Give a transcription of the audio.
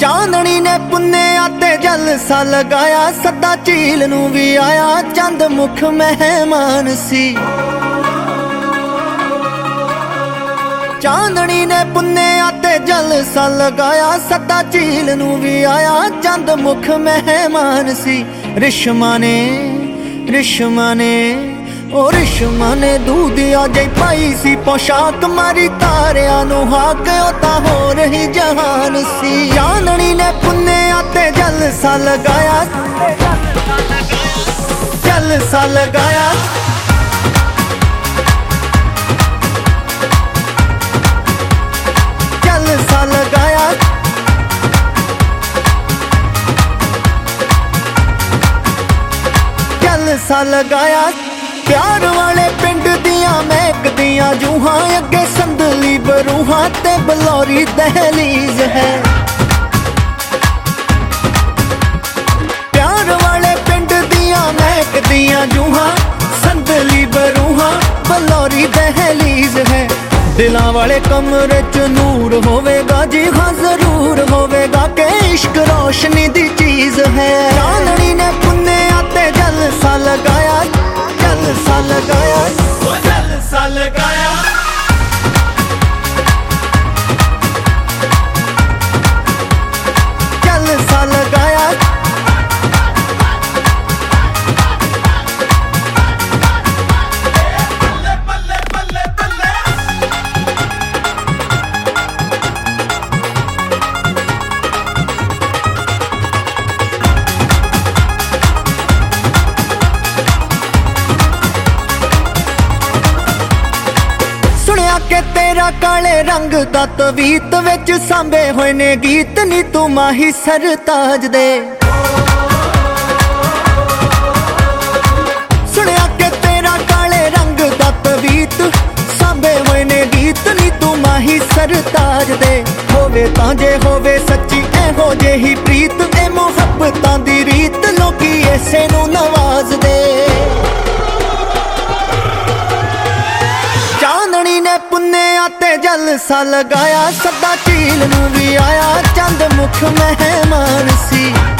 चांदनी ने पुन्नेया ते जलसा लगाया, सदा झील नू भी आया, चंद मुख मेहमान सी। चांदनी ने पुन्नेया ते जलसा लगाया, सदा झील नू भी आया, चंद मुख मेहमान सी। रिश्मा ने ओ रिश्मा ने दूधिया जई पाई सी पोशाक, मारी तारिया नू हाक ओ तां हो रही जहान सी। चांदनी ने पुन्नेया ते जलसा लगाया, जलसा लगाया, जलसा लगाया, जलसा लगाया। प्यार वाले पिंड दियां महकदियां जूहां, अगे संदली बरूहां ते बलौरी दहलीज है। प्यार वाले पिंड दियां महकदियां जूहां, संदली बरूहां बलौरी दहलीज है। दिलां वाले कमरे च नूर होवेगा जी हाँ जरूर होवेगा, के इश्क रोशनी दी चीज है। चांदनी ने पुन्नेया ते जलसा लगाया, जलसा लगाया, जलसा लगाया, जलसा लगाया। के तेरा काले रंग दा तवीत विच सांभे होए ने गीत, नी तू माही सरताज दे। सुनिया के तेरा काले रंग दा तवीत सांभे होए ने गीत, नी तू माही सरताज दे। होवे तां जे होवे सच्ची एहो जेही प्रीत, ए मुहब्बतां दी रीत लोकी ऐसे नू नवाज दे। चांदनी ने पुन्नेया ते जलसा लगाया, सदा झील नू भी आया, चंद मुख मेहमान सी।